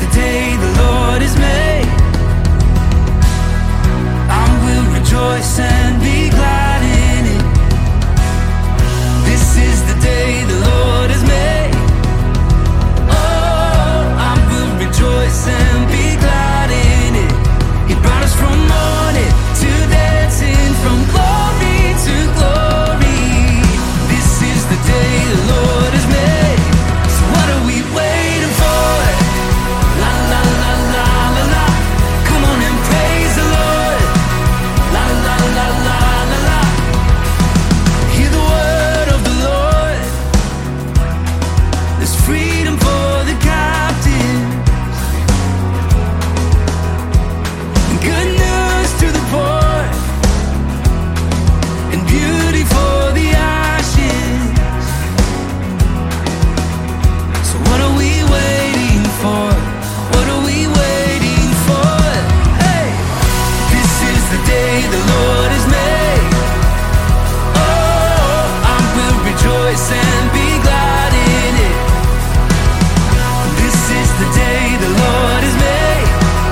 the day the Lord has made. I will rejoice and be glad in it. This is the day the Lord has made. Oh, I will rejoice and be glad in it. He brought us from mourning to dancing, from glory to glory. This is the day the Lord has made. So what are we waiting for? La la la la la la. Come on and praise the Lord. La la la la la la. Hear the word of the Lord. There's freedom for the captive. Good news to the poor, and beauty for the ashes. So what are we waiting for? What are we waiting for? Hey, this is the day the Lord has made. Oh, I will rejoice and be glad in it. This is the day the Lord has made.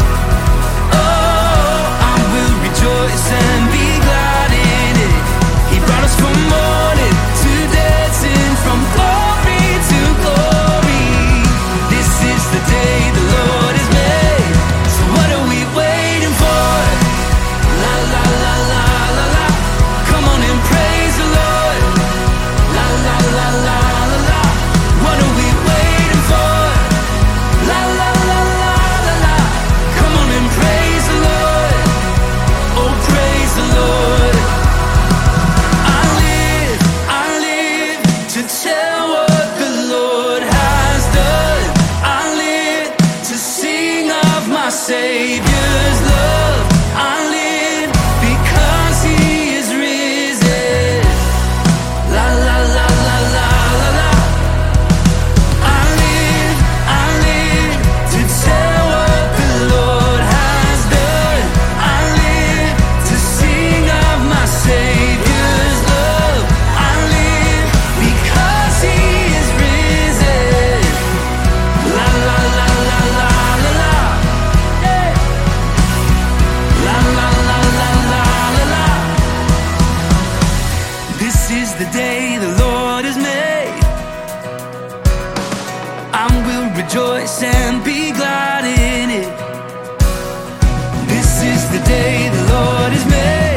Rejoice and be glad in it. He brought us from mourning to dancing, from glory to glory. This is the day the Lord has made. So what are we waiting for? La la la la la la. Come on and praise the Lord. La la la la la la. What are we waiting for? La la la la la la. Come on and praise the Lord. Oh, praise the Lord. I live to tell what the Lord has done. I live to sing of my Savior's love. I live because He is risen. La la la la la la la. I live to tell what the Lord has done. I live to sing of my Savior's love. I live because He is risen. La la la la la la la. Hey. La la la la la la la. This is the day the Lord has made. I will rejoice and be glad in it. This is the day the Lord has made.